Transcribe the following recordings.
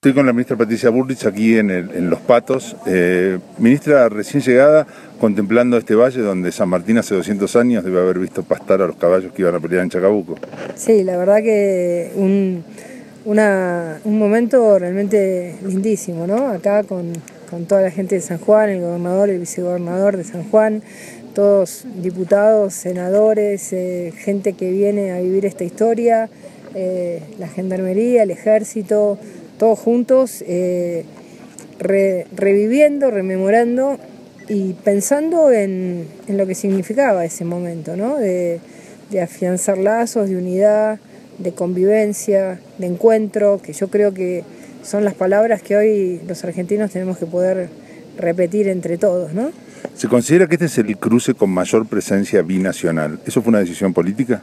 Estoy con la ministra Patricia Bullrich aquí en Los Patos. Ministra recién llegada, contemplando este valle donde San Martín hace 200 años debe haber visto pastar a los caballos que iban a pelear en Chacabuco. Sí, la verdad que un momento realmente lindísimo, ¿no? Acá con toda la gente de San Juan, el gobernador, el vicegobernador de San Juan, todos diputados, senadores, gente que viene a vivir esta historia, la gendarmería, el ejército, todos juntos, reviviendo, rememorando y pensando en lo que significaba ese momento, ¿no? De afianzar lazos, de unidad, de convivencia, de encuentro, que yo creo que son las palabras que hoy los argentinos tenemos que poder repetir entre todos, ¿no? ¿Se considera que este es el cruce con mayor presencia binacional? ¿Eso fue una decisión política?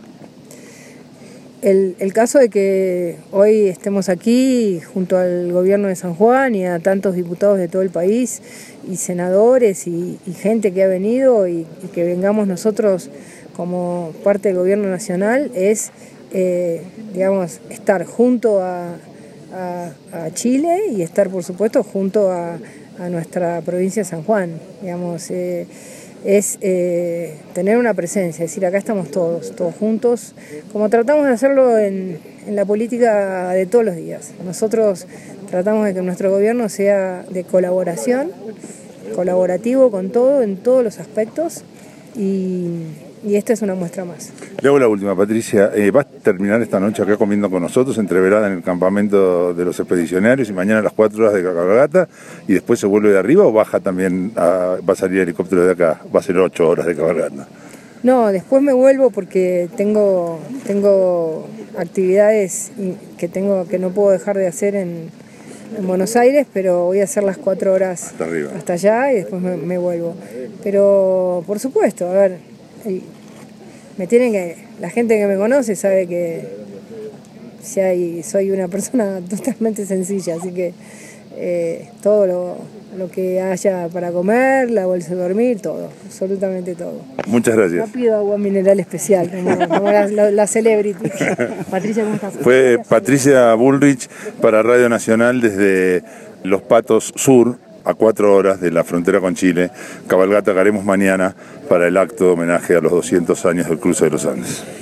El caso de que hoy estemos aquí junto al gobierno de San Juan y a tantos diputados de todo el país y senadores y gente que ha venido y que vengamos nosotros como parte del gobierno nacional es, digamos, estar junto a Chile y estar, por supuesto, junto a nuestra provincia de San Juan, digamos, es tener una presencia, es decir, acá estamos todos juntos, como tratamos de hacerlo en la política de todos los días. Nosotros tratamos de que nuestro gobierno sea de colaboración, colaborativo con todo, en todos los aspectos, y esta es una muestra más. Le hago la última, Patricia. ¿Vas a terminar esta noche acá comiendo con nosotros, entreverada en el campamento de los expedicionarios y mañana a las 4 horas de cabalgata y después se vuelve de arriba o baja también, va a salir el helicóptero de acá? Va a ser 8 horas de cabalgata. No, después me vuelvo porque tengo actividades que no puedo dejar de hacer en Buenos Aires, pero voy a hacer las 4 horas hasta arriba, hasta allá y después me vuelvo. Pero por supuesto, a ver, la gente que me conoce sabe que soy una persona totalmente sencilla, así que todo lo que haya para comer, la bolsa de dormir, todo, absolutamente todo. Muchas gracias. No pido agua mineral especial, como la celebrity. Patricia, ¿cómo estás? Fue Patricia Bullrich para Radio Nacional desde Los Patos Sur, a 4 horas de la frontera con Chile. Cabalgata que haremos mañana para el acto de homenaje a los 200 años del cruce de los Andes.